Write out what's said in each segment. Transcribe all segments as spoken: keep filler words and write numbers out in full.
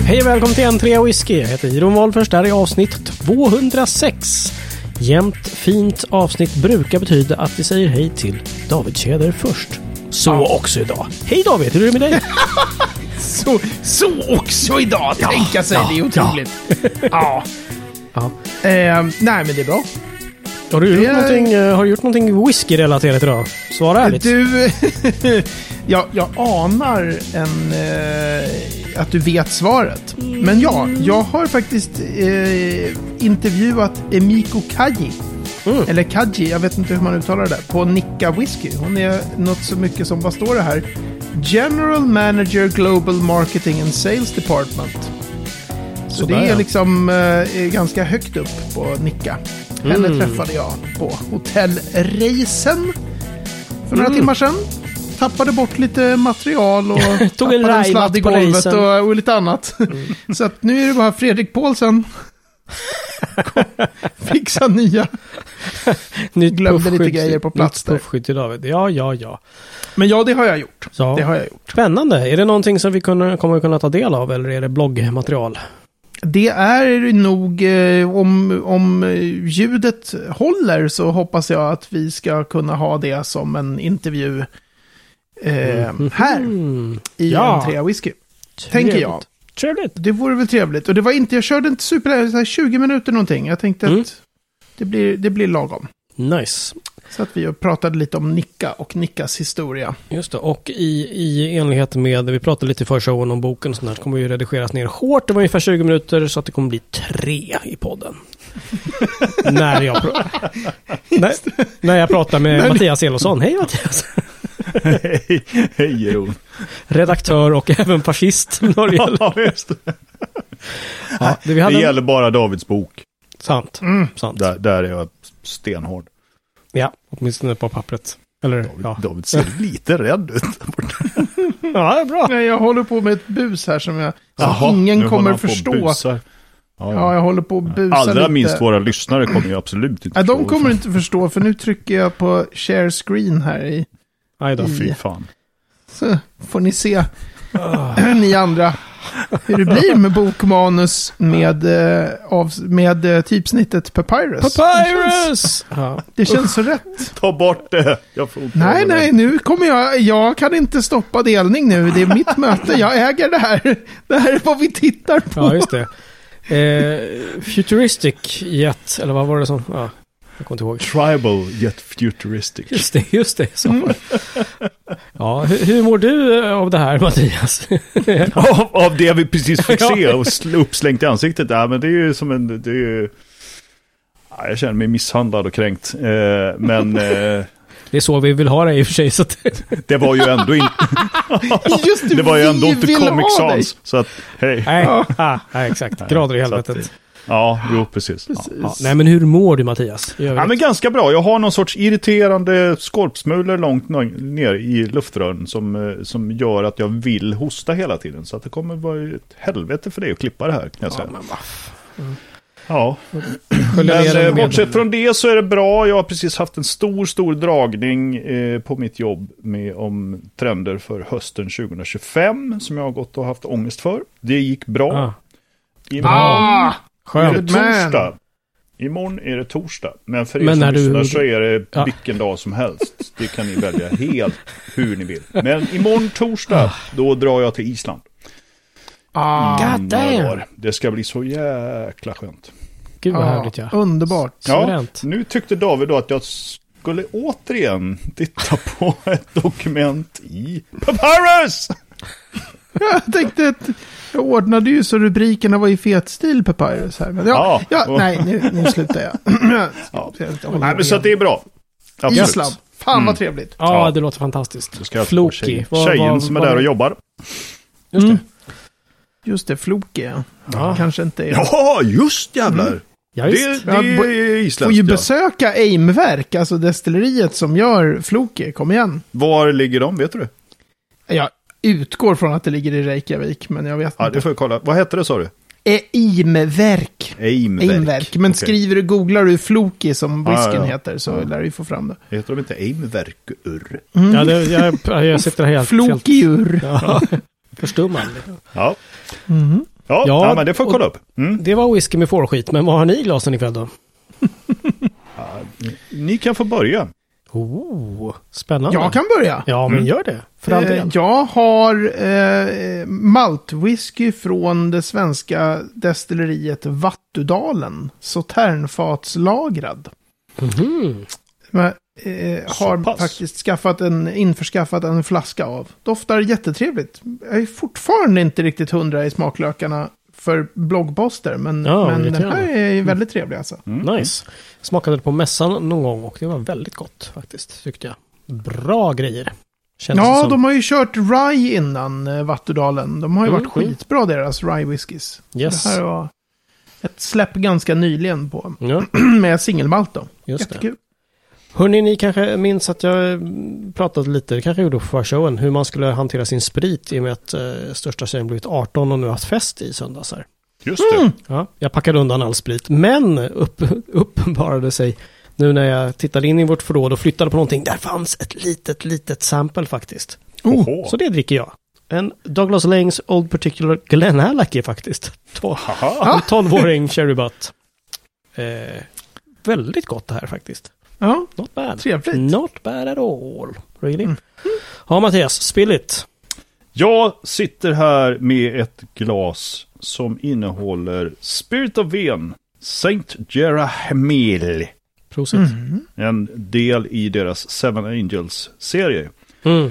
Hej och välkommen till N tre Whisky. Jag heter Iron Wolfers. Det här är avsnitt tvåhundrasex. Jämnt fint avsnitt brukar betyda att vi säger hej till David Tjäder först. Så ja. Också idag. Hej David, hur är det med dig? så, så också idag, ja, tänka sig. Ja, det är otroligt. Ja. ja. ja. Eh, nej, men det är bra. Har du, gjort, någonting, har du gjort någonting whisky-relaterat idag? Svara ärligt. Du, jag, jag anar en, eh, att du vet svaret. Men ja, jag har faktiskt eh, intervjuat Emiko Kaji. Mm. Eller Kaji, jag vet inte hur man uttalar det. På Nikka Whisky. Hon är något så mycket som, vad står det här? General Manager Global Marketing and Sales Department. Så, så det är liksom eh, ganska högt upp på Nikka. Henne mm. träffade jag på Hotell Reisen för några mm. timmar sedan. Tappade bort lite material och tog en, en sladd i golvet och, och lite annat. Mm. Så att nu är det bara Fredrik Paulsen. Fixa nya. Nytt glömde lite grejer på plats där. Till David. Ja, ja, ja. Men ja, det har jag gjort. Ja. Det har jag gjort. Spännande. Är det någonting som vi kunna, kommer kunna ta del av eller är det bloggmaterial? Det är nog, eh, om, om ljudet håller så hoppas jag att vi ska kunna ha det som en intervju eh, mm. här mm. i ja. N tre Whisky. Trevligt. Tänker jag. Trevligt. Det vore väl trevligt. Och det var inte, jag körde inte super, så här tjugo minuter någonting. Jag tänkte mm. att det blir, det blir lagom. Nice. Så att vi pratade lite om Nikka och Nikkas historia. Just det, och i, i enlighet med, vi pratade lite i förshowen om boken och sånt här, så kommer vi redigeras ner hårt. Det var ungefär tjugo minuter så att det kommer bli tre i podden. när, jag pr- när, när jag pratar med Men... Mattias Elosson. Hej Mattias! Hej, hej Jeroen. Redaktör och även fascist. Ja, just det. Ja, det vi hade... det gäller bara Davids bok. Sant. Mm. Sant. Där, där är jag stenhård. Ja, åtminstone på pappret. Eller, David, ja. David ser lite rädd ut. Ja, det är bra. Nej, jag håller på med ett bus här som jag, Jaha, ingen kommer förstå. Ja, ja. ja, jag håller på att busa Allra lite. minst våra lyssnare kommer ju absolut inte Nej, förstå. de kommer inte förstå, för nu trycker jag på share screen här i. Aj då, i, fy fan. Så får ni se, oh. ni andra, hur det blir med bokmanus med, eh, av, med eh, typsnittet Papyrus. Papyrus! Det känns, ja. det känns så rätt. Ta bort det. Jag får nej, nej, nu kommer jag, jag kan inte stoppa delning nu. Det är mitt möte, jag äger det här. Det här är vad vi tittar på. Ja, just det. Eh, futuristic Jet, eller vad var det som... Ja. Jag kommer inte ihåg. Tribal yet futuristic. Just det, just det. Så. Mm. Ja, hur, hur mår du av det här, Mattias? av, av det vi precis fick se och sl- uppslängt i ansiktet. Ja, men det är ju som en... Det är ju, ja, jag känner mig misshandlad och kränkt. Eh, men... Eh, det är så vi vill ha det i och för sig. Så att... det var ju ändå inte... Just det, det var ju ändå inte Comic Sans. Så att, hej. Nej, ah, nej exakt. Grader i helvetet. Att, ja, jo, precis. precis. Ja, ja. Nej, men hur mår du, Mattias? Ja, men ganska bra. Jag har någon sorts irriterande skorpsmulor långt ner i luftrören som, som gör att jag vill hosta hela tiden. Så att det kommer vara ett helvete för dig att klippa det här, kan jag säga. Ja, men, mm. ja. Men bortsett från det så är det bra. Jag har precis haft en stor, stor dragning eh, på mitt jobb med om trender för hösten tjugo tjugofem som jag har gått och haft ångest för. Det gick bra. Ah. Imorgon ah, är det torsdag. Imorgon är det torsdag. Men för er Men som du... lyssnar så är det ja. vilken dag som helst. Det kan ni välja helt hur ni vill. Men imorgon torsdag, då drar jag till Island. Ah, God damn. Det ska bli så jäkla skönt. Gud vad ah, härligt, ja. Underbart. Ja, nu tyckte David då att jag skulle återigen titta på ett dokument i Papyrus. Jag tänkte att jag ordnade ju så rubrikerna var i fet stil Papyrus här. Men ja, ja, ja nej, nu, nu slutar jag. ja. Nej, men så att det är bra. Absolut. Island. Fan mm. vad trevligt. Ja, det låter fantastiskt. Floki. Tjejen, tjejen vad, som är vad, där och jobbar. Just mm. det. Just det, Floki, ja. ja. Kanske inte är... Ja, just jävlar. Mm. Ja, just. Det, det är isländskt. Får ju besöka Aimverk, alltså destilleriet som gör Floki. Kom igen. Var ligger de, vet du det? Jag utgår från att det ligger i Reykjavik, men jag vet ja, inte. Det får jag kolla. Vad heter det, sa du? Aimverk. Aimverk. Aimverk. Men okay. Skriver du, googlar du Floki som whiskyn ah, ja. heter så ja. lär du få fram det. Heter de inte Aimverkur? Mm. Ja, det, jag, jag sitter helt... Flokiur. Ja. Förstummad. Ja. Mm. Ja, Ja, ja men det får jag kolla upp. Mm. Det var whisky med fårskit, men vad har ni i glasen ikväll då? Ja, ni, ni kan få börja. Oh, spännande. Jag kan börja. Ja, men Mm. gör det. För all Eh, del. jag har eh, maltwhisky från det svenska destilleriet Vattudalen. Sauternfatslagrad. Mhm. Men, eh, Så har pass. faktiskt skaffat en, införskaffat en flaska av. Doftar jättetrevligt. Jag är fortfarande inte riktigt hundra i smaklökarna för bloggposter. Men, Ja, men den irriterande. här är väldigt trevlig alltså. Mm. Nice. Smakade det på mässan någon gång och det var väldigt gott faktiskt, tyckte jag. Bra grejer. Känns det Ja, som. de har ju kört rye innan eh, Vattudalen. De har ju Mm, varit mm. skitbra deras rye whiskys. Yes. Det här var ett släpp ganska nyligen på Ja, med singelmalt då. just det. Jättekul. Hörrni, ni kanske minns att jag mm, pratade lite, det kanske jag gjorde på förshowen, hur man skulle hantera sin sprit i och med att eh, största tjejen blivit arton och nu haft fest i söndags här. Just det. Mm. Ja, jag packade undan all sprit, men upp, uppenbarade sig nu när jag tittade in i vårt förråd och flyttade på någonting, där fanns ett litet, litet sample faktiskt. Oho. Så det dricker jag. En Douglas Langes Old Particular Glenallachie faktiskt. To- Haha. En tolvåring cherry butt. Eh, väldigt gott det här faktiskt. Ja, Not bad. trevligt. Not bad at all. Really? Mm. Ja, Mattias, spill it. Jag sitter här med ett glas som innehåller Spirit of Ven, Saint Gerahemil. Prosit. Mm. En del i deras Seven Angels-serie. Mm.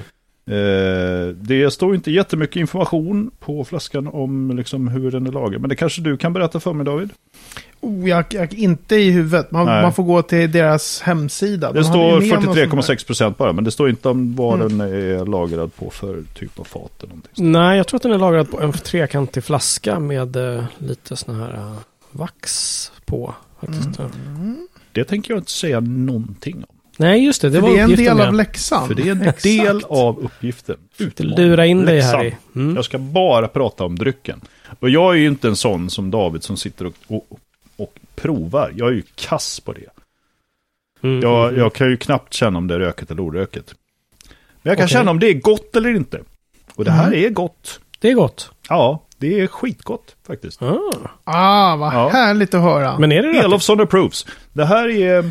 Eh, det står inte jättemycket information på flaskan om liksom hur den är lagad. Men det kanske du kan berätta för mig, David? Oh, jag, jag, inte i huvudet. Man, Nej. man får gå till deras hemsida. De Det hade ju står med någon fyrtiotre sån komma här- sex procent bara, men det står inte om vad Mm. den är lagrad på för typ av fat eller någonting. Nej, jag tror att den är lagrad på en trekantig flaska med eh, lite sån här eh, vax på. Faktiskt. Mm. Det tänker jag inte säga någonting om. Nej, just det. Det För var det är en uppgiften del av med. läxan. För det är en Exakt. del av uppgiften. Lura in dig här i. Läxan. Mm. Jag ska bara prata om drycken. Och jag är ju inte en sån som David som sitter och, och, och provar. Jag är ju kass på det. Mm. Jag, jag kan ju knappt känna om det är röket eller oröket. Men jag kan Okej. känna om det är gott eller inte. Och det här Mm. är gott. Det är gott. Ja, det är skitgott faktiskt. Ah. Ah, vad Ja. härligt att höra. Men är det rökigt? Elofsson approves. Det här är...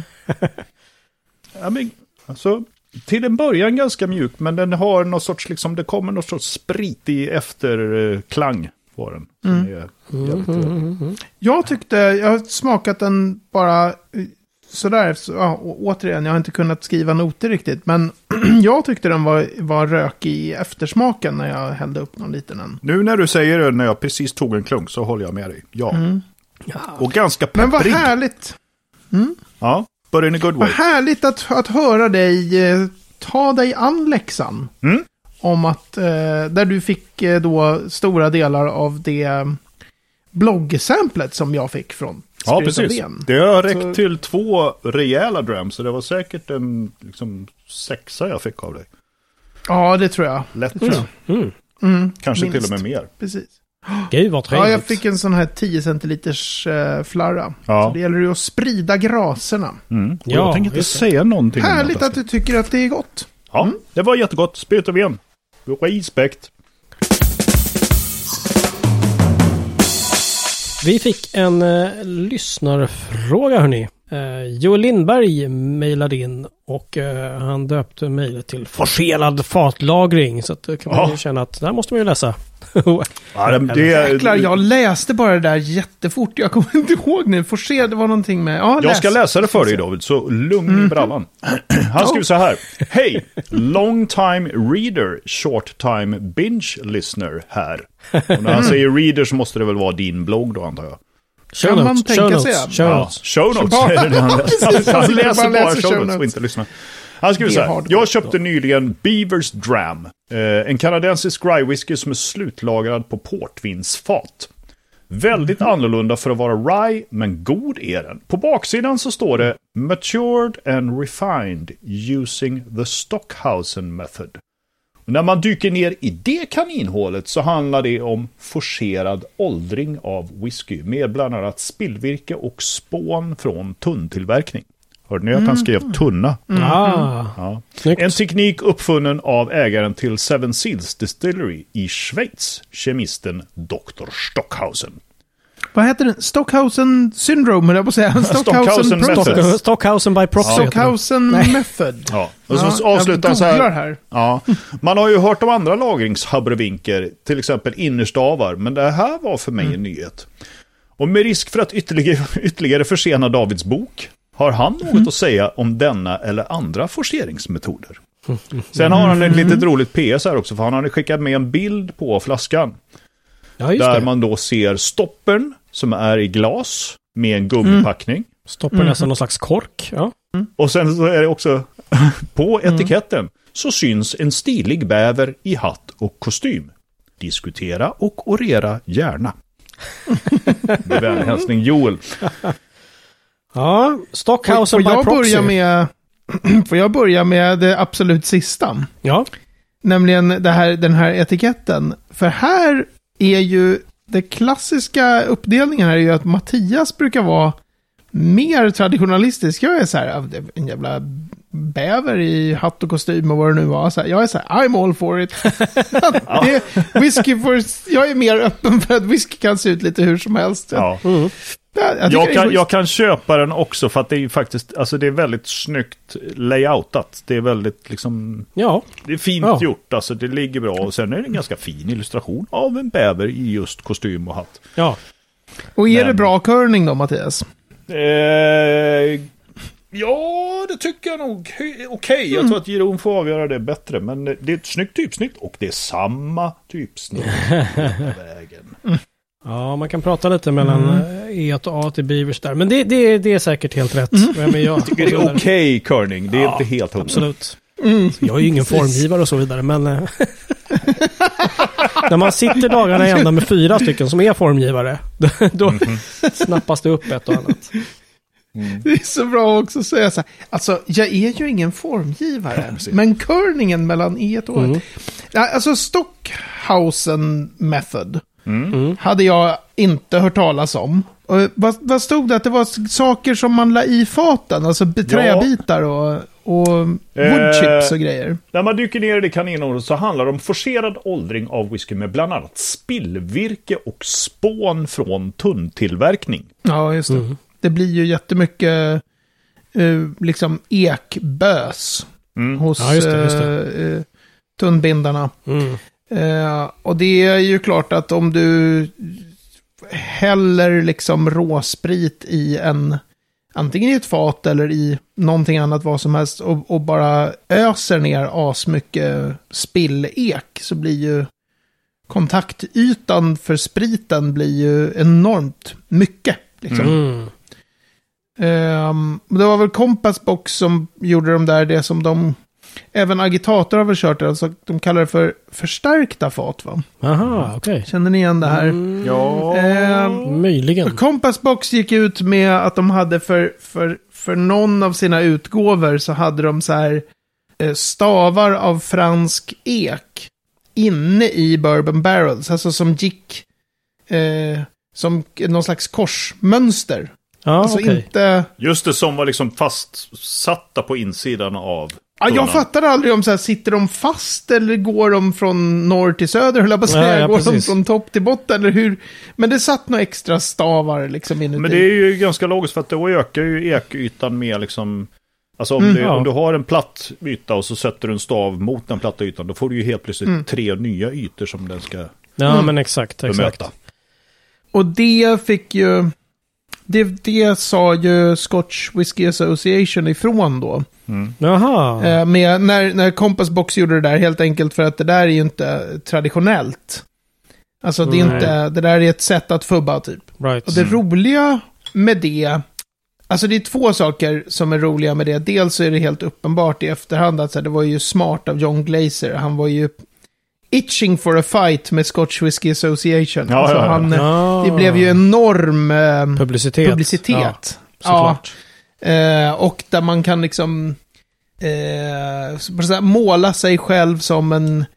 ja, men, alltså, till en början ganska mjuk, men den har någon sorts, liksom, det kommer någon sorts spritig efterklang på den. Som Mm. är Mm, jävligt mm, trevlig. mm, mm. Jag tyckte, jag har smakat den bara eh, sådär. Så, ja, å- återigen, jag har inte kunnat skriva noter riktigt. Men jag tyckte den var, var rökig i eftersmaken när jag hällde upp någon liten en. Nu när du säger det, när jag precis tog en klunk, så håller jag med dig. Ja. Mm. Ja. Och ganska Men vad pepprig. härligt. Ja, but in a good Vad way. härligt att, att höra dig eh, ta dig an läxan. Mm. Om att, eh, där du fick eh, då stora delar av det eh, bloggsamplet som jag fick från Ja, Spirit of precis. Ven. Det har räckt Så- till två rejäla drams, så det var säkert en liksom, sexa jag fick av dig. Ja, det tror jag. Lätt, Det tror jag. Mm. Mm, kanske minst. till och med mer. Precis. Gud vad Ja, trevligt. jag fick en sån här tio centiliters eh, flarra. Ja. Så det gäller ju att sprida graserna. Mm. Och Ja, jag tänker inte just det. säga någonting om Härligt detta. att du tycker att det är gott. Ja, det var jättegott. Spirit of Ven. Respekt. Vi fick en eh, lyssnarfråga hörni. Eh, Joel Lindberg mejlade in och eh, han döpte mejlet till forcerad fatlagring. Så att, eh, kan man Ja. ju känna att där måste man ju läsa. Ja, det, det, Jäklar, jag läste bara det där jättefort. Jag kommer inte ihåg nu. Forcer, det var någonting med... Ja, jag ska läs. läsa det för dig, David, så lugn i brallan. Han skriver så här. Hej, long time reader, short time binge listener här. Och när han säger reader så måste det väl vara din blogg då, antar jag. Show Kan man notes, tänka show sig, notes, ja. show Ja, notes. show notes Bara- är det han läser. Han läser Bara bara läser show show notes och notes. inte lyssnar. Han skriver Det så är här. hardcore. Jag köpte nyligen Beavers Dram. Eh, en kanadensisk rye whisky som är slutlagrad på portvinsfat. Väldigt annorlunda för att vara rye, men god är den. På baksidan så står det Matured and refined using the Stockhausen method. Och när man dyker ner i det kaninhålet så handlar det om forcerad åldring av whisky med bland annat spillvirke och spån från tunntillverkning. Hörde ni att han skrev tunna? Mm. Ah, Ja. snyggt. En teknik uppfunnen av ägaren till Seven Seals Distillery i Schweiz, kemisten doktor Stockhausen. Vad heter den? Stockhausen syndrome, eller jag på att säga. Stockhausen process. method. Stockhausen by proxy. heter det. Stockhausen Nej. method. Ja. Och så Ja, avslutar han jag så här. googlar här. Ja. Man har ju hört om andra lagringshabrovinker, till exempel innerstavar, men det här var för mig en nyhet. Och med risk för att ytterligare, ytterligare försena Davids bok har han något mm. att säga om denna eller andra forceringsmetoder. Sen har han ett litet roligt P S här också, för han har skickat med en bild på flaskan. Ja, just där det. man då ser stoppern som är i glas med en gummipackning. Mm. Stoppar mm. nästan någon slags kork. Ja. Mm. Och sen så är det också på etiketten mm. så syns en stilig bäver i hatt och kostym. Diskutera och orera gärna. Med vänlig hälsning Joel. Ja, Stockhausen får, by får jag proxy. Börja med, får jag börja med det absolut sista? Ja. Nämligen det här, den här etiketten. För här är ju det klassiska uppdelningen här är ju att Mattias brukar vara mer traditionalistisk. Jag är så här, en jävla bäver i hatt och kostym och vad det nu var. Så här, jag är så här, I'm all for it. det, whisky for, jag är mer öppen för att whisky kan se ut lite hur som helst. Ja. Mm. Jag, jag, kan, jag kan köpa den också för att det är faktiskt, alltså det är väldigt snyggt layoutat. Det är väldigt liksom, ja. det är fint ja. gjort, alltså det ligger bra. Och sen är det en ganska fin illustration av en bäver i just kostym och hatt. Ja. Och är Men, det bra körning då, Mattias? Eh, ja, det tycker jag nog. Okej, okay. Jag mm. tror att Jeroen får avgöra det bättre. Men det är ett snyggt typsnitt och det är samma typsnitt vägen. Mm. Ja, man kan prata lite mellan mm. E och A till Beavers där. Men det, det, det är säkert helt rätt. Mm. Men jag tycker det är okej okay, körning. Det är ja, inte helt hundra. Absolut. Mm. Jag är ju ingen formgivare och så vidare, men när man sitter dagarna i ända med fyra stycken som är formgivare, då mm-hmm. snappas det upp ett och annat. Mm. Det är så bra också att säga så här. Alltså, jag är ju ingen formgivare, men körningen mellan E och mm. alltså Stockhausen method mm. hade jag inte hört talas om. Och vad, vad stod det? Att det var saker som man la i faten, alltså träbitar och, och woodchips och grejer. Eh, när man dyker ner i det kaninordet så handlar det om forcerad åldring av whisky med bland annat spillvirke och spån från tunntillverkning. Ja, just det. Mm. Det blir ju jättemycket uh, liksom ekbös mm. hos ja, just det, just det. Uh, tunnbindarna. Mm. Uh, och det är ju klart att om du häller liksom råsprit i en, antingen i ett fat eller i någonting annat, vad som helst, och, och bara öser ner asmycket spillek, så blir ju kontaktytan för spriten blir ju enormt mycket. Liksom. Mm. Um, det var väl Compassbox som gjorde de där, det som de även agitator har väl kört, alltså de kallar det för förstärkta fat, va? Aha, okej. Okay. Känner ni igen det här? Mm, ja, um, möjligen. Compassbox gick ut med att de hade för, för, för någon av sina utgåvor så hade de så här eh, stavar av fransk ek inne i bourbon barrels, alltså som gick eh, som någon slags korsmönster. Ja, alltså okay. inte... Just det, som var liksom fastsatta på insidan av... Ja, jag fattar aldrig om så här, sitter de fast eller går de från norr till söder, höll jag på att säga, ja, ja, går precis. de från topp till botten eller hur? Men det satt några extra stavar liksom inuti. Men det är ju ganska logiskt för att då ökar ju ekytan med liksom... Alltså om, mm, det, ja. om du har en platt yta och så sätter du en stav mot den platta ytan, då får du ju helt plötsligt mm. tre nya ytor som den ska Ja, mm. men exakt, bemöta. exakt. Och det fick ju... Det, det sa ju Scotch Whisky Association ifrån då. Mm. Jaha. Eh, med, när, när Compassbox gjorde det där, helt enkelt för att det där är ju inte traditionellt. Alltså det, är inte, det där är ett sätt att fubba typ. Right. Och det mm. roliga med det, alltså det är två saker som är roliga med det. Dels så är det helt uppenbart i efterhand att så här, det var ju smart av John Glaser. Han var ju itching for a fight med Scotch Whisky Association. Ja, alltså ja, ja. Han, ja. Det blev ju enorm eh, publicitet. publicitet. Ja, ja. Eh, och där man kan liksom eh, måla sig själv som en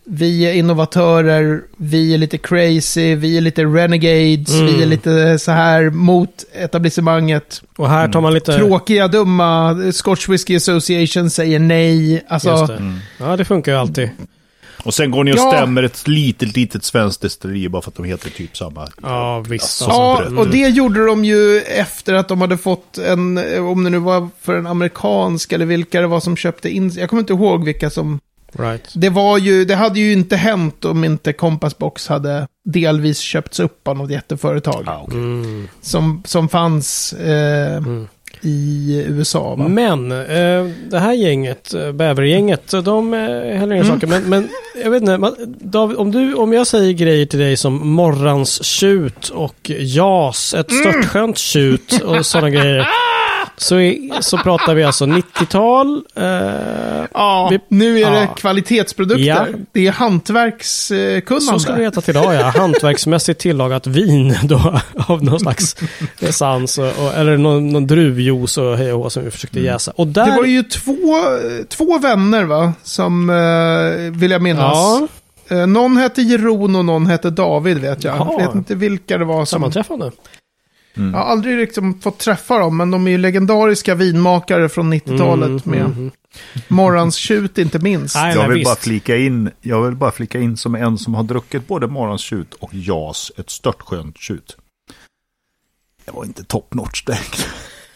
vi är innovatörer, vi är lite crazy, vi är lite renegades, Mm. vi är lite så här mot etablissemanget. Och här tar man lite... Tråkiga, dumma, Scotch Whisky Association säger nej. Alltså, Just det. Ja, det funkar ju alltid. Och sen går ni och Ja. stämmer ett litet, litet svenskt destilleri bara för att de heter typ samma. Ja, visst. Ja, ja, bröt. och det gjorde de ju efter att de hade fått en, om det nu var för en amerikansk eller vilka det var som köpte in, jag kommer inte ihåg vilka som, Right. det var ju, det hade ju inte hänt om inte Compass Box hade delvis köpts upp av något jätteföretag Ah, okay. Mm. som, som fanns eh, Mm. i U S A, va? Men eh, det här gänget, eh, bävergänget, de eh, häller inga Mm. saker. Men, men jag vet inte, man, David, om, du, om jag säger grejer till dig som morrans tjut och jas, ett Mm. störtskönt tjut och sådana grejer. Så, är, så pratar vi alltså nittiotal. Eh, Ja, vi- nu är det ja. kvalitetsprodukter. Ja. Det är hantverkskunnande. Så ska det heta till idag, ja. Hantverksmässigt tillagat vin då, av någon slags essens, och, och, eller någon, någon druvjuice och hej och hå som vi försökte jäsa. Och där... Det var ju två, två vänner, va? Som, eh, vill jag minnas. Ja, Eh, någon hette Jeroen och någon hette David, vet jag. Jaha. Jag vet inte vilka det var som... sammanträffande. Mm. Jag har aldrig liksom fått träffa dem, men de är ju legendariska vinmakare från nittiotalet Mm, med mhm. Morrans tjut, inte minst. Nej, Jag nej, vill visst. bara flika in, jag vill bara flika in som en som har druckit både morgons tjut och jas, ett störtskönt tjut. Det var inte top notch direkt.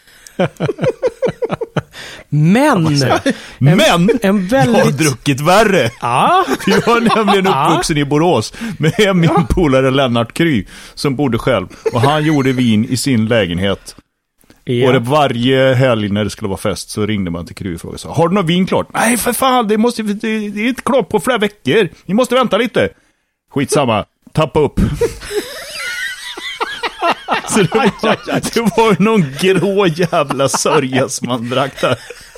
Men! Men! En Jag har väldigt... druckit värre. Ja, Jag var nämligen Ja. uppvuxen i Borås med min polare Lennart Kry som bodde själv. Och han gjorde vin i sin lägenhet. Och det varje helg när det skulle vara fest så ringde man till Kry och frågade så, har du något vin klart? Nej för fan, det, måste, det, det är inte klart på flera veckor. Ni måste vänta lite. Skitsamma, tappa upp. Så det var, det var någon grå jävla sörja som man drack där.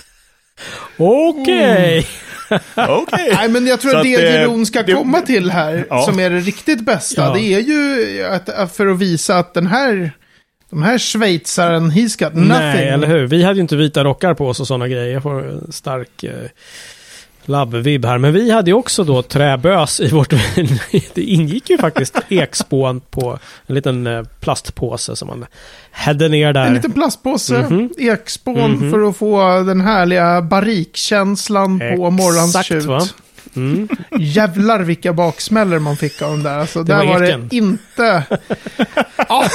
okej. Okej. Nej, men jag tror Så att att det det- Jeroen ska det- komma till här, Ja. som är det riktigt bästa, Ja. det är ju att, att för att visa att den här, de här schweizaren, he's got nothing. Nej, eller hur? Vi hade ju inte vita rockar på oss och sådana grejer. Jag får en stark eh, labbvibb här. Men vi hade ju också då träbös i vårt vin. Det ingick ju faktiskt ekspån på en liten eh, plastpåse som man hade ner där. En liten plastpåse, Mhm. ekspån, Mhm. för att få den härliga barrikkänslan på Exakt, morgons tjut. va? Mm. Jävlar vilka baksmäller man fick av dem där. Alltså, Det där var var eken. det inte... Ja.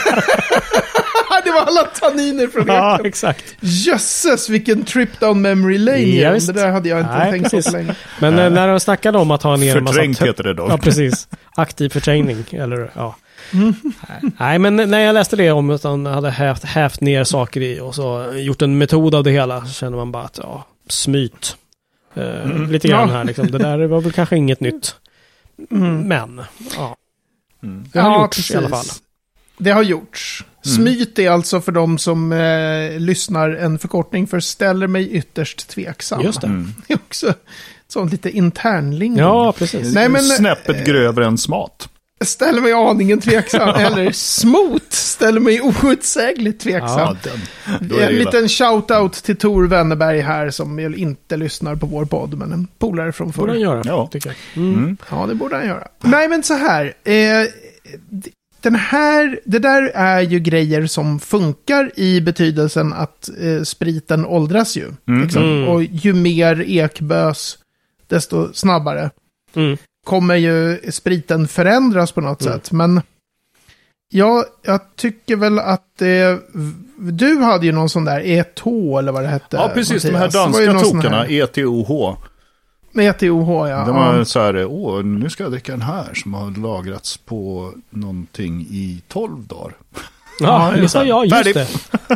Det var alla tanniner från Ja, eken. exakt. Jösses, vilken trip down memory lane. Ja, Ja, visst. det där hade jag inte Nej, tänkt på precis. så länge. Men eh, när de snackade om att ha ner en massa... Förträngt heter det då. Ja, precis. Aktiv förträngning. Eller, ja. Nej. Nej, men när jag läste det om att han hade hävt, hävt ner saker i och så gjort en metod av det hela, så känner man bara att, ja, smyt. Eh, Mm. Lite grann Ja. här liksom. Det där var väl kanske inget nytt. Mm. Men, ja. Mm. Det har Ja, gjorts precis. i alla fall. Det har gjorts. Smyt är alltså för de som eh, lyssnar en förkortning för ställer mig ytterst tveksam. Just det. Mm. Det är också sånt lite internling. Ja, precis. Nej, men- Snäppet grövre än smat. Ställer mig aningen tveksam. Eller smot ställer mig outsägligt tveksam. Ja, den. Då är det En illa. liten shout-out till Tor Wennerberg här som väl inte lyssnar på vår podd, men en polare från Borde han förr. göra, Ja. tycker jag. Mm. Mm. Ja, det borde han göra. Nej, men så här. Eh, d- den här, det där är ju grejer som funkar i betydelsen att eh, spriten åldras ju. Mm. Liksom. Mm. Och ju mer ekbös, desto snabbare Mm. kommer ju spriten förändras på något Mm. sätt. Men ja, jag tycker väl att eh, du hade ju någon sån där E T O eller vad det hette. Ja, precis. De här Mattias. Det var ju danska någon sån tokarna, här- E T O H. med E T O H, ja. De ja. var så här, åh, nu ska jag dricka den här som har lagrats på någonting i tolv dagar. Ja, just ja, ja, just Färdig. det.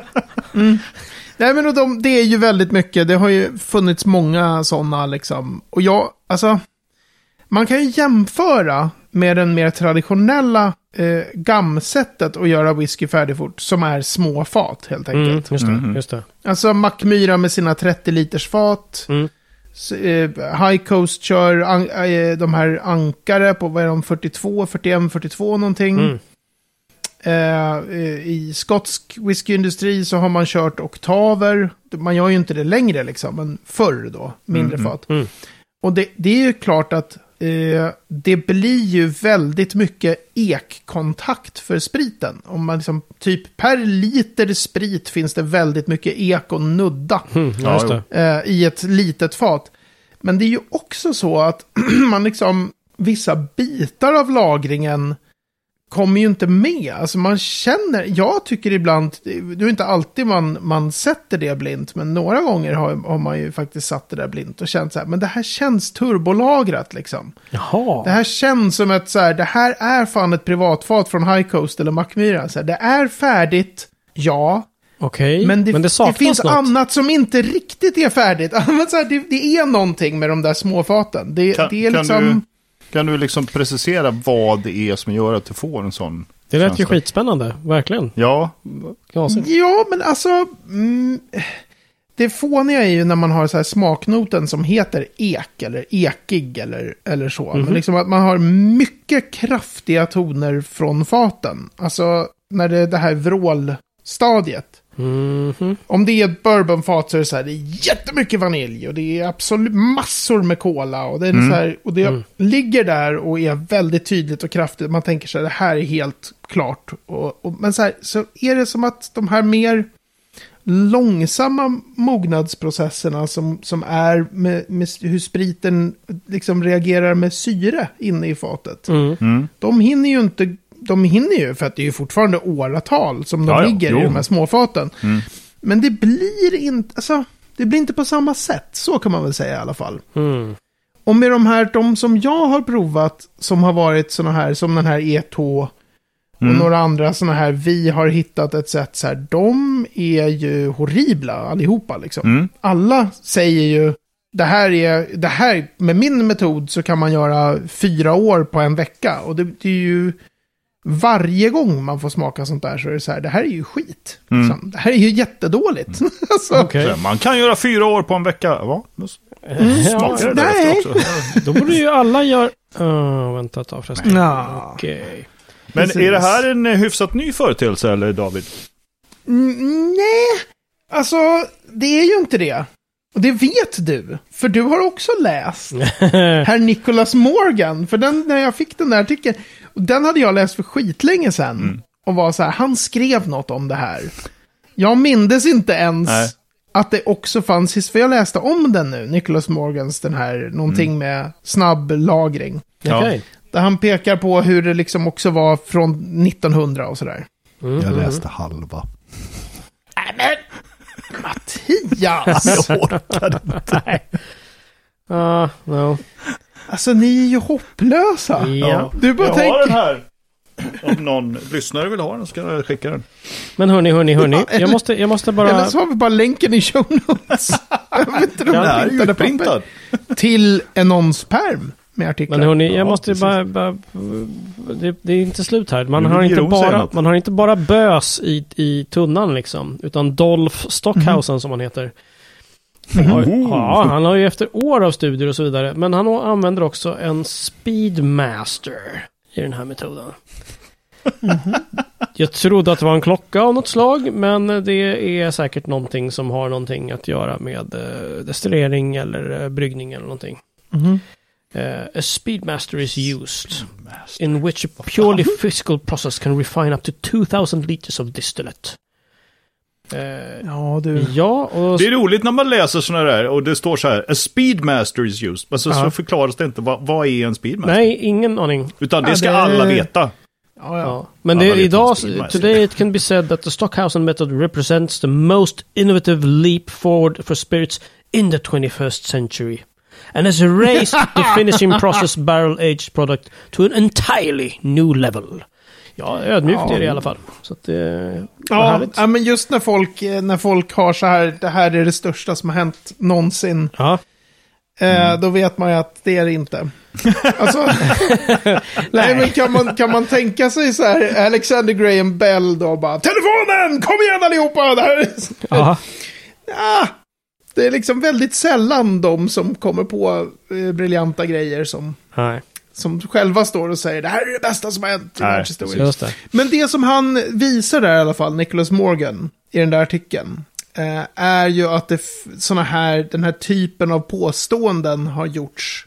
Nej, men och de, det är ju väldigt mycket. Det har ju funnits många sådana liksom. Och jag, alltså, man kan ju jämföra med den mer traditionella eh, gamsättet att göra whisky färdigfort, som är små fat helt Mm, enkelt. just det, Mhm. just det. Alltså Mackmyra med sina trettio liters fat. Mm. S- eh, High Coast kör an, eh, de här ankare på, vad är de, fyrtiotvå, fyrtioett, fyrtiotvå någonting. Mm. Eh, eh, I skotsk whiskyindustri så har man kört oktaver. Man gör ju inte det längre liksom, men förr då, mindre Mm, fat. Mm. Och det, det är ju klart att eh, det blir ju väldigt mycket ekkontakt för spriten. Om man liksom, typ per liter sprit finns det väldigt mycket ek och nudda Mm, Ja, just det. eh, i ett litet fat. Men det är ju också så att man liksom, vissa bitar av lagringen kommer ju inte med. Alltså man känner, jag tycker ibland, det är inte alltid man, man sätter det blint, men några gånger har, har man ju faktiskt satt det där blint och känt så här, men det här känns turbolagrat liksom. Jaha. Det här känns som ett så här, det här är fan ett privatfat från High Coast eller Mackmyra. Så här, det är färdigt, ja. Okej, Men det, men det det saknas finns något. annat som inte riktigt är färdigt. Men så här, det, det är någonting med de där småfaten. Det, Kan, det är kan, liksom... du, kan du liksom precisera vad det är som gör att du får en sån Det lät ju känsla? skitspännande, verkligen. Ja, Knasigt. Ja, men alltså... Mm, det fåniga är ju när man har så här smaknoten som heter ek eller ekig eller, eller så. Mhm. Men liksom att man har mycket kraftiga toner från faten. Alltså när det är det här vrålstadiet. Mhm. Om det är ett bourbonfat så är det så här, det är jättemycket vanilj och det är absolut massor med cola och det, är Mm. så här, och det Mm. ligger där och är väldigt tydligt och kraftigt. Man tänker så här, det här är helt klart. Och, och, men så här, så är det som att de här mer långsamma mognadsprocesserna som, som är med, med hur spriten liksom reagerar med syre inne i fatet. Mm. mm. De hinner ju inte, de hinner ju för att det är ju fortfarande åratal som de Ja, ja, ligger jo. i de här småfaten. Mm. Men det blir inte, alltså, det blir inte på samma sätt, så kan man väl säga i alla fall. Mm. Och med de här, de som jag har provat, som har varit såna här, som den här E två och Mm. några andra såna här, vi har hittat ett sätt så här, de är ju horribla allihopa liksom. Mm. Alla säger ju, det här är, det här, med min metod så kan man göra fyra år på en vecka. Och det, det är ju, varje gång man får smaka sånt där så är det så här, det här är ju skit. Mm. Liksom. Det här är ju jättedåligt. alltså, Okej. Så Man kan göra fyra år på en vecka. Va? Ja, Smakar det nej. därefter också? då borde ju alla göra... Uh, vänta ett tag förresten. Ja. Okej. Men Precis. är det här en eh, hyfsat ny företeelse eller David? Mm, nej, alltså det är ju inte det. Och det vet du, för du har också läst herr Nicholas Morgan. För den, när jag fick den där artikeln, och den hade jag läst för skitlänge sedan. Mm. Och var så här, han skrev något om det här. Jag mindes inte ens Nej. att det också fanns, för jag läste om den nu, Nicholas Morgans, den här, någonting Mm. med snabb lagring. Ja. Okej. Där han pekar på hur det liksom också var från nittonhundra och sådär. Mm. Jag läste halva. Mattias! Jag orkade inte. Nej. Uh, no. Alltså ni är ju hopplösa. Ja. Du bara Jag tänker... har den här. Om någon lyssnare vill ha den så kan jag skicka den. Men hörni, hörni, hörni. Ja, eller- Jag måste, jag måste bara... Eller så har vi bara länken i show notes. Jag vet inte, de Ja, Den här är printade ju printad. papper till annonspärm med artiklar. Men hörni, jag Ja, måste precis. bara... bara det, det är inte slut här. Man Nu har vill inte, Jeroen säga bara, något. man har inte bara bös i, i tunnan liksom. Utan Dolph Stockhausen som han heter. Har, ja, han har ju efter år av studier och så vidare. Men han använder också en Speedmaster i den här metoden. Jag trodde att det var en klocka av något slag, men det är säkert någonting som har någonting att göra med uh, destillering eller uh, bryggning eller någonting. Mhm. Uh, a Speedmaster is used in which a purely physical process can refine up to two thousand liters of distillate. Uh, Ja, du. ja, och... Det är roligt när man läser sådana där och det står så här, a speedmaster is used. Men så, Ja. så förklaras det inte, vad, vad är en speedmaster? Nej, ingen aning. Utan det Ja, ska det- alla veta. Ja, ja. Ja. Men Alla det, vet idag, vad Speedmaster är. today it can be said that the Stockhausen method represents the most innovative leap forward for spirits in the twenty-first century. And has raised the finishing process barrel-aged product to an entirely new level. Ja, ödmjukt Ja. är det i alla fall. Så att det var Ja, härligt. ja, men just när folk, eh, när folk har så här, det här är det största som har hänt någonsin. Ja. Eh, då vet man ju att det är det inte. Alltså, nej, men kan man, kan man tänka sig så här, Alexander Graham Bell då bara, telefonen, kom igen allihopa! Det här är... Ja. Ja, det är liksom väldigt sällan de som kommer på eh, briljanta grejer som, Nej, som själva står och säger, det här är det bästa som har hänt i Nej, världshistorien. just det. Men det som han visar där i alla fall, Nicholas Morgan, i den där artikeln, eh, är ju att det f- såna här, den här typen av påståenden har gjorts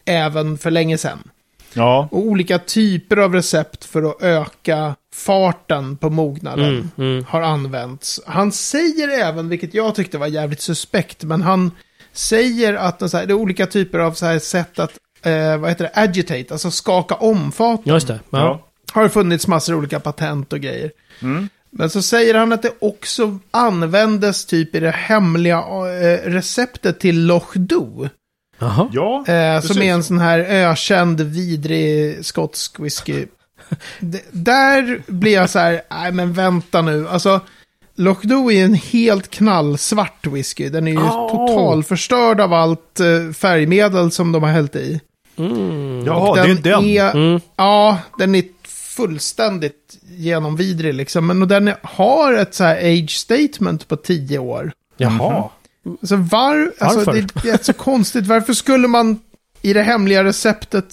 även för länge sedan. Ja. Och olika typer av recept för att öka farten på mognaden Mm, mm. har använts. Han säger även, vilket jag tyckte var jävligt suspekt, men han säger att så här, det är olika typer av så här sätt att eh, vad heter det, agitate, alltså skaka om faten. Just det. Ja. Ja. Har funnits massor av olika patent och grejer. Mm. Men så säger han att det också användes typ i det hemliga eh, receptet till Loch Do. Jaha. Ja, Eh, som precis. är en sån här ökänd, vidrig skotsk whisky. D- där blir jag så här, nej men vänta nu. Alltså, Loch Do är en helt knallsvart whisky. Den är ju Oh. totalförstörd av allt eh, färgmedel som de har hällt i. Mm. Jaha, Och det är den. Är, Mm. Ja, den är fullständigt genomvidrig liksom. Men och den har ett så här age statement på tio år. Jaha. Alltså, var, alltså Varför? det är så konstigt. Varför skulle man i det hemliga receptet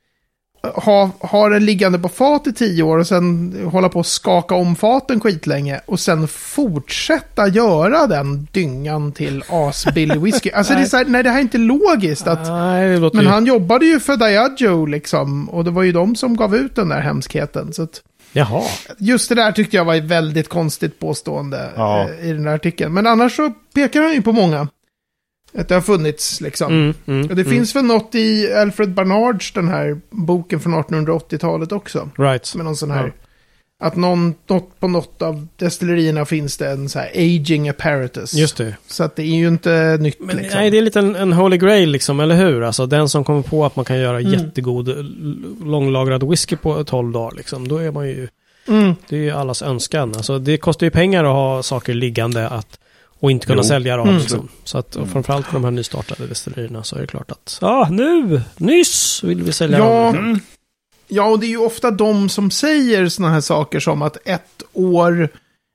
ha, ha den liggande på fat i tio år och sen hålla på att skaka om faten skitlänge och sen fortsätta göra den dyngan till asbillig whisky? Alltså det är så här, nej det här är inte logiskt. Att, Nej, det låter men ju... han jobbade ju för Diageo liksom och det var ju de som gav ut den där hemskheten. Så att, Jaha. just det där tyckte jag var ett väldigt konstigt påstående Ja. eh, i den här artikeln. Men annars så pekar han ju på många. Att det har funnits liksom. Mm, mm, Och det mm. finns väl något i Alfred Barnards, den här boken från artonhundraåttiotalet också. Right. Med någon sån här. Att någon, något, på något av destillerierna finns det en så här aging apparatus. Just det. Så att det är ju inte nytt Men liksom. nej, det är lite en, en holy grail liksom, eller hur? Alltså den som kommer på att man kan göra Mm. jättegod l- långlagrad whisky på tolv dagar liksom, då är man ju, Mm. det är ju allas önskan. Alltså det kostar ju pengar att ha saker liggande att, och inte kunna Jo. sälja dem Mm. liksom. Så att, och framförallt för de här nystartade destillerierna så är det klart att, ja ah, nu, nyss vill vi sälja Ja. dem. Mm. Ja, och det är ju ofta de som säger såna här saker som att ett år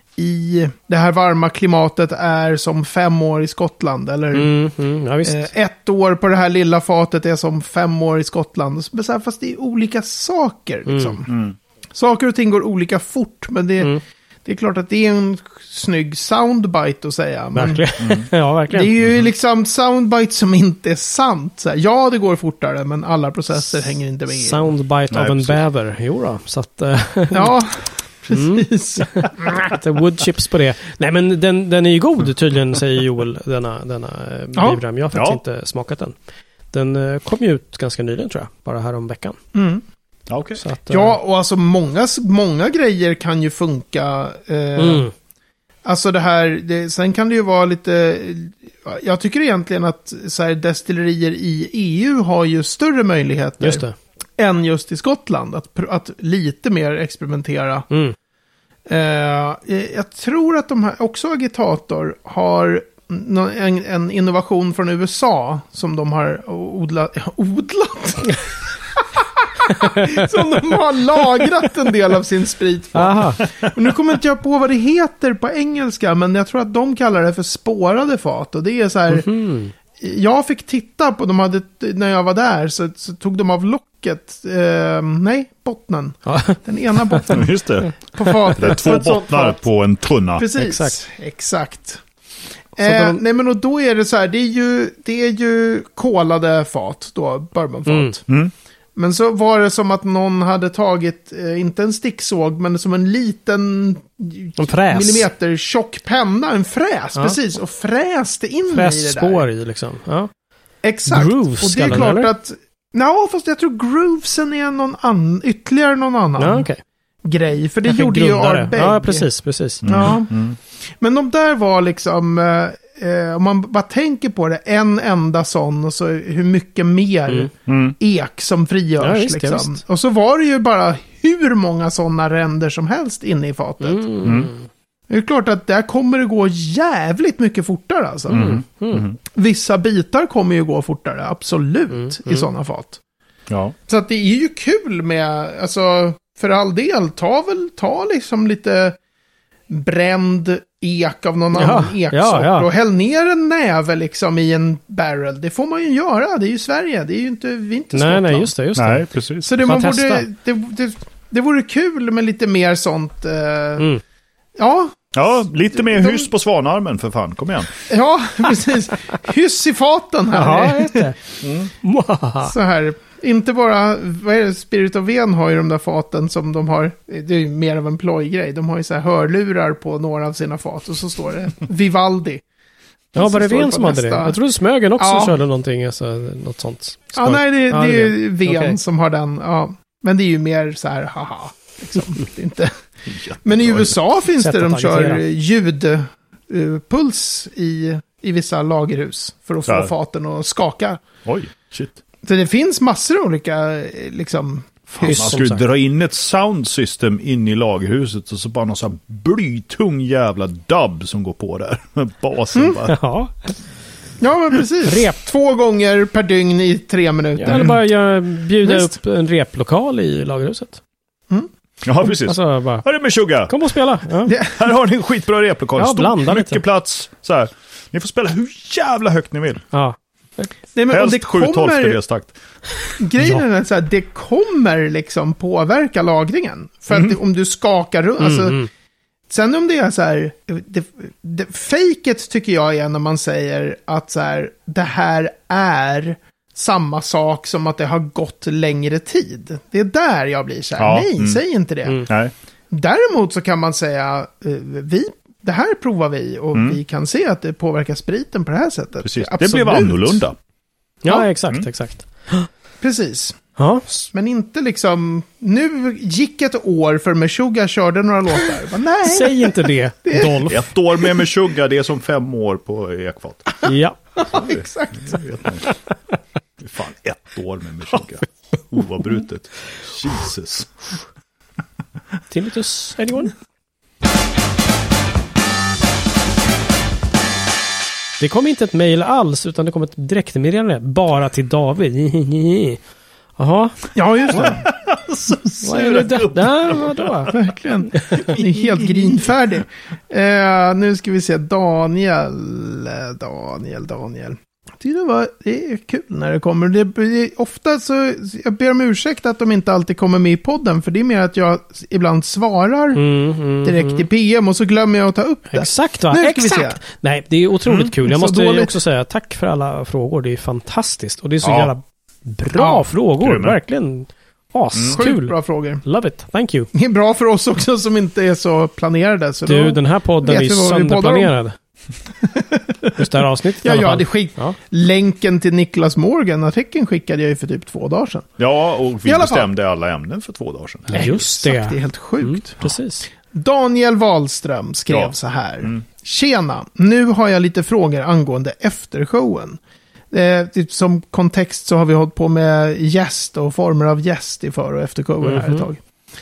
i det här varma klimatet är som fem år i Skottland. Eller Mm, mm, ja visst. eh, ett år på det här lilla fatet är som fem år i Skottland. Men så här, fast det är olika saker liksom. Mm. Saker och ting går olika fort, men det, Mm. det är klart att det är en snygg soundbite att säga. Men Verkligen. ja, det verkligen. är ju liksom soundbite som inte är sant. Så här, ja, det går fortare, men alla processer hänger inte med. Soundbite Nej, av en precis. bäver. Jo då, så att... eh, Ja, precis. lite woodchips på det. Nej, men den, den är ju god tydligen, säger Joel, denna, denna eh, Ja. Beaver. Jag har faktiskt Ja. inte smakat den. Den eh, kom ju ut ganska nyligen tror jag, bara här om veckan. Mm. Ja, okej. Så att, eh, Ja, och alltså många, många grejer kan ju funka. Eh, mm, Alltså det här, det, sen kan det ju vara lite, jag tycker egentligen att så här, destillerier i E U har ju större möjligheter just det. än just i Skottland. Att, pr- att lite mer experimentera. Mm. Eh, jag tror att de här, också Agitator, har nå- en, en innovation från U S A som de har odlat. odlat? Som de har lagrat en del av sin sprit på. Aha. Och nu kommer inte jag på vad det heter på engelska, men jag tror att de kallar det för spårade fat. Och det är så här, Mm. jag fick titta på, de hade, när jag var där så, så tog de av locket, eh, nej, bottnen. Ja. Den ena botten Just det. på fatet. Det är två På ett sånt bottnar fat. på en tunna. Precis, Exakt. exakt. Så Eh, de- Nej men och då är det så här, det är ju, det är ju kolade fat då, bourbonfat. Mm. Mm. Men så var det som att någon hade tagit, eh, inte en sticksåg, men som en liten En fräs. millimeter tjock penna, en fräs, Ja. precis, och fräste in i det Frässpår där. i liksom. Ja. Exakt. Grooves och det är kallar klart det, eller? att, ja, fast jag tror groovesen är någon annan, ytterligare någon annan Ja, okej. grej, för det Kanske gjorde ju grundare. Ardbeg. Ja, precis, precis. Ja. Mm. Men de där var liksom, eh, eh, om man bara tänker på det, en enda sån och så hur mycket mer Mm. Mm. ek som frigörs. Ja, visst, ja, liksom. visst. Och så var det ju bara hur många sådana ränder som helst inne i fatet. Mm. Mm. Det är klart att där kommer det gå jävligt mycket fortare alltså. Mm. Mm. Mm. Vissa bitar kommer ju gå fortare, absolut, Mm, i mm. sådana fat. Ja. Så att det är ju kul med, alltså, för all del, ta väl, ta liksom lite bränd ek av någon Ja, annan eksort ja, ja. och häll ner en näve liksom i en barrel. Det får man ju göra, det är ju Sverige, det är ju inte, vi är inte Nej, Skottland. nej, just det, just det. Nej, precis. Så det, Får man testa. borde, det, det, det vore kul med lite mer sånt, eh, Mm. ja, Ja, lite mer hyss på svanarmen för fan. Kom igen. Ja, precis. Hyss i faten här. Ja, just det. Mm. Så här. Inte bara, vad är det, Spirit of Ven har ju de där faten som de har, det är ju mer av en plojgrej. De har ju så här hörlurar på några av sina fat och så står det Vivaldi. Ja, var det Ven som nästa... hade det? Jag trodde Smögen också ja. körde någonting, alltså, något sånt. Skoj. Ja, nej, det, ja, det är det. Ven Okay. som har den, ja. Men det är ju mer så här, haha, liksom. Det är inte... Men i U S A finns Sätt det, de att kör agitera. ljudpuls i, i vissa lagerhus för att få Ja. faten att skaka. Oj, shit. Så det finns massor av olika, liksom... Fan, Hyss, man som skulle sagt. dra in ett sound system in i lagerhuset och så bara någon sån här blytung jävla dubb som går på där. Basen Mm. bara. Ja. Ja, men precis. Rep. Två gånger per dygn i tre minuter. Ja, eller bara göra, bjuda Visst. upp en replokal i lagerhuset. Ja, precis. Alltså bara, Hörru med tjuga. kom och spela. Ja. Det- Här har ni en skitbra replokal. Ja, Stort, blanda mycket lite. plats. Så här. Ni får spela hur jävla högt ni vill. Ja. Nej, men om Helst det sju kommer, tolftedelstakt. grejen är så här, det kommer liksom påverka lagringen. För att det, om du skakar runt, alltså, Mm, mm. sen om det är så här, det, det, fejket tycker jag är när man säger att så här, det här är samma sak som att det har gått längre tid. Det är där jag blir så här, Ja, nej, mm. säg inte det. Mm. Nej. Däremot så kan man säga, eh, vi, det här provar vi och Mm. vi kan se att det påverkar spriten på det här sättet. Precis. Det Absolut. blev annorlunda. Ja, Ja. exakt, Mm. exakt. Precis. Ja. Men inte liksom, nu gick ett år för Meshuggah körde några låtar. Bara, nej, Säg inte det, Dolph. Ett år med Meshuggah, det är som fem år på ekfat. Ja. exakt. Det vet man. Det är fan ett år med Meshuggah. Oavbrutet. Jesus. Tinnitus, anyone? Det kom inte ett mejl alls, utan det kom ett direktmeddelande bara till David. Jaha, Ja, just det. vad är det detta? Vadå? Verkligen. Ni är helt grinfärdig. Eh, nu ska vi se. Daniel. eh, Daniel, Daniel. Jag tycker det, var, det är kul när det kommer. Det, det, ofta så, jag ber om ursäkt att de inte alltid kommer med i podden. För det är mer att jag ibland svarar Mm, mm, direkt mm. i P M och så glömmer jag att ta upp det. Exakt va? Nu ska vi se. Exakt! Nej, det är otroligt Mm, kul. Jag så måste dåligt. också säga tack för alla frågor. Det är fantastiskt. Och det är så Ja. jävla bra Ja, frågor. grymma. Verkligen. Askul. Sjukt bra frågor. Love it. Thank you. Det är bra för oss också som inte är så planerade. Så Du, då, den här podden vet är vi vad vi poddar om. sönderplanerad. Just det här avsnittet i ja, alla ja, fall. det skick. Ja. Länken till Niklas Morgan-artikeln skickade jag ju för typ två dagar sedan. Ja, och vi I alla fall. bestämde alla ämnen för två dagar sedan. Ja, just det. Exakt, det är helt sjukt. Mm, precis. Daniel Wahlström skrev Ja. så här. Mm. Tjena, nu har jag lite frågor angående eftershowen. Eh, typ som kontext så har vi hållit på med gäst och former av gäst i för- och eftershowen här Mhm. ett tag.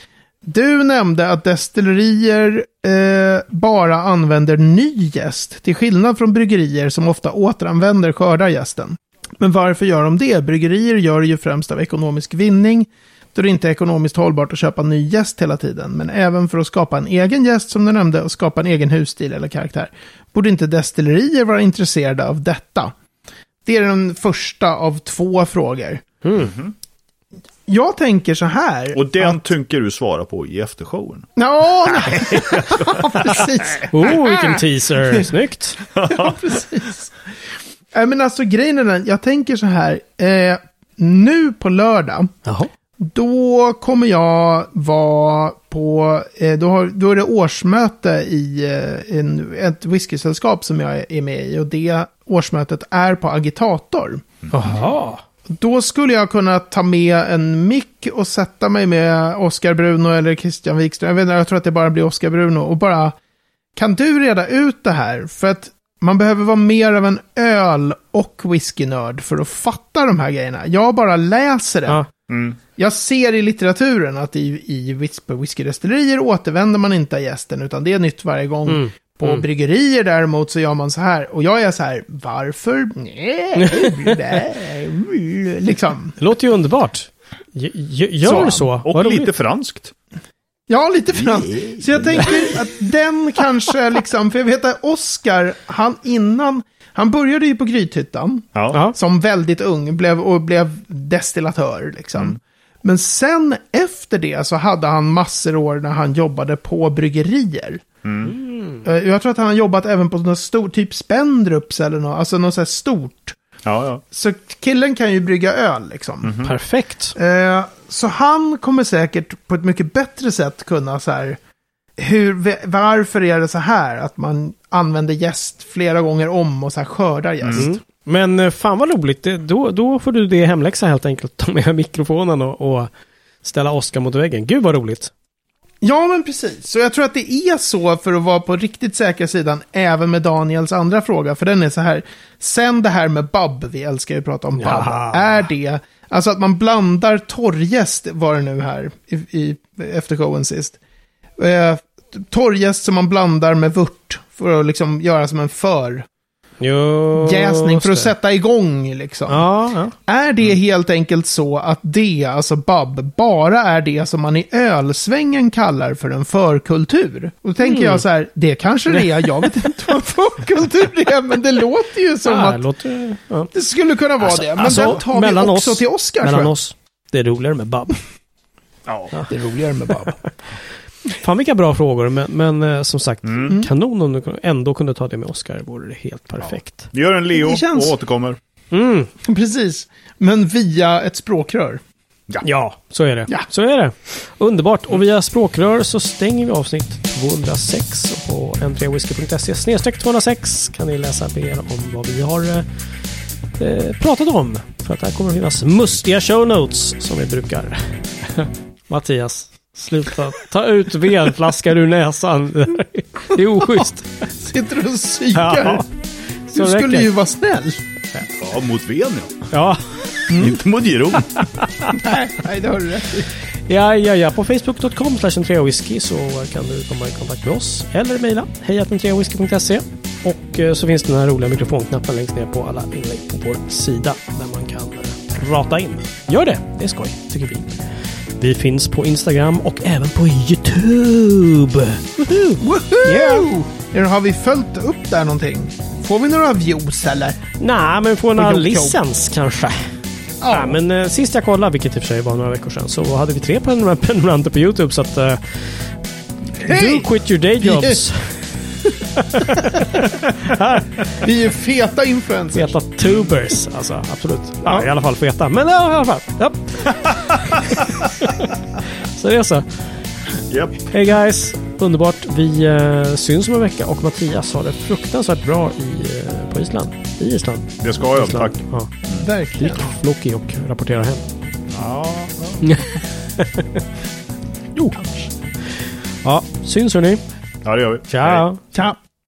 Du nämnde att destillerier eh, bara använder ny gäst, till skillnad från bryggerier som ofta återanvänder skördargästen. Men varför gör de det? Bryggerier gör det ju främst av ekonomisk vinning, då det inte är ekonomiskt hållbart att köpa ny gäst hela tiden, men även för att skapa en egen gäst som du nämnde och skapa en egen husstil eller karaktär. Borde inte destillerier vara intresserade av detta? Det är den första av två frågor. Mm. Jag tänker så här. Och den att- tänker du svara på i eftershowen. Ja, nej. Ja, precis. Oh, vilken teaser. Snyggt. Ja, precis. Äh, men alltså grejen är den, jag tänker så här. Eh, nu på lördag, Jaha. då kommer jag vara på, eh, då, har, då är det årsmöte i eh, en, ett whiskysällskap som jag är med i. Och det årsmötet är på Agitator. Jaha. Då skulle jag kunna ta med en mick och sätta mig med Oskar Bruno eller Christian Wikström. Jag vet inte, jag tror att det bara blir Oskar Bruno. Och bara, kan du reda ut det här? För att man behöver vara mer av en öl- och whiskynörd för att fatta de här grejerna. Jag bara läser det. Ja. Mm. Jag ser i litteraturen att i, i whis- whiskydestillerier återvänder man inte gästen, utan det är nytt varje gång. Mm. På Mm. bryggerier däremot så gör man så här. Och jag är så här, varför? Nej, liksom. Det låter ju underbart. G- g- gör Så. så. så. Och Vad roligt. lite franskt. Ja, lite fram. Så jag tänker att den kanske liksom, för jag vet att Oskar, han innan, han började ju på Grythyttan. Ja. Ja. Som väldigt ung blev, och blev destillatör liksom. Mm. Men sen efter det så hade han massor år när han jobbade på bryggerier. Mm. Eh, Jag tror att han har jobbat även på något stort, typ Spendrups eller något, alltså något så här stort. Ja, ja. Så killen kan ju brygga öl liksom. Mm. Perfekt. Eh, så han kommer säkert på ett mycket bättre sätt kunna så här, hur, varför är det så här att man använder jäst flera gånger om och så här skördar jäst. Mm. Men eh, fan vad roligt. Det, då, då får du det hemläxa helt enkelt. Ta med mikrofonen och, och ställa Oskar mot väggen. Gud vad roligt. Ja, men precis. Så jag tror att det är så för att vara på riktigt säkra sidan även med Daniels andra fråga. För den är så här, sen det här med bub, vi älskar ju att prata om bub. Ja. Är det, alltså att man blandar torrjäst var det nu här i, i, efter showen sist. Eh, torrjäst som man blandar med vört för att liksom göra som en för Jo, jäsning för att det. sätta igång liksom. Ja, ja. Är det helt enkelt så att det, alltså bub, bara är det som man i ölsvängen kallar för en förkultur? Och då tänker Mm. jag så här, det kanske det är, jag vet inte vad förkultur det är, men det låter ju som Ja, att det låter, ja. det skulle kunna vara Alltså- det. Men alltså, den tar vi mellan också oss- till Oscar. Mellan tror jag. oss. Det är roligare med bub. Ja. Det är roligare med bub. Fan vilka bra frågor, men, men eh, som sagt, Mm. kanon om du ändå kunde ta det med Oscar, vore det helt perfekt. Vi gör en Leo Det känns- och återkommer. Mm. Precis, men via ett språkrör. Ja, så är det. Ja. Så är det. Underbart. Och via språkrör så stänger vi avsnitt tvåhundrasex på n tre whisky punkt se snedstreck tvåhundrasex kan ni läsa mer om vad vi har eh, pratat om. För att här kommer det finnas mustiga show notes som vi brukar. Mattias, sluta ta ut vedflaskar ur näsan. Det är oschysst. Sitter du och psykar? Ja, så du skulle räcker. ju vara snäll. Ja, mot ven ja. Ja. Inte mot Giron. Nej, nej, det har du rätt i. Ja, ja, ja. På facebook dot com slash n tre whisky så kan du komma i kontakt med oss. Eller mejla hej at n tre whisky punkt se. Och eh, så finns den här roliga mikrofonknappen längst ner på alla inlägg på vår sida där man kan eh, prata in. Gör det, det är skoj, tycker vi. Vi finns på Instagram och även på YouTube. Woohoo! Woohoo! Yeah. Har vi följt upp där någonting? Får vi några views eller? Nej, men få en På YouTube. licens kanske. Ja, Ja, men eh, sist jag kollade, vilket i och för sig var några veckor sedan, så hade vi tre prenumer- prenumeranter på YouTube, så att eh, Hej! do quit your day jobs. Vi är feta influencers. Feta tubers, alltså absolut. Ja, Ja. i alla fall feta. Men ja, i alla fall. Ja. Så det är så. Japp. Hej guys, underbart. Vi eh, syns om en vecka och Mattias har det fruktansvärt bra i, eh, på Island. I Island. Det ska jag, Island. tack. Ja. Verkligen. Dit Loki och rapportera hem. Ja, Jo. Ja, syns hörni. ja det gör vi. Ciao. Ciao.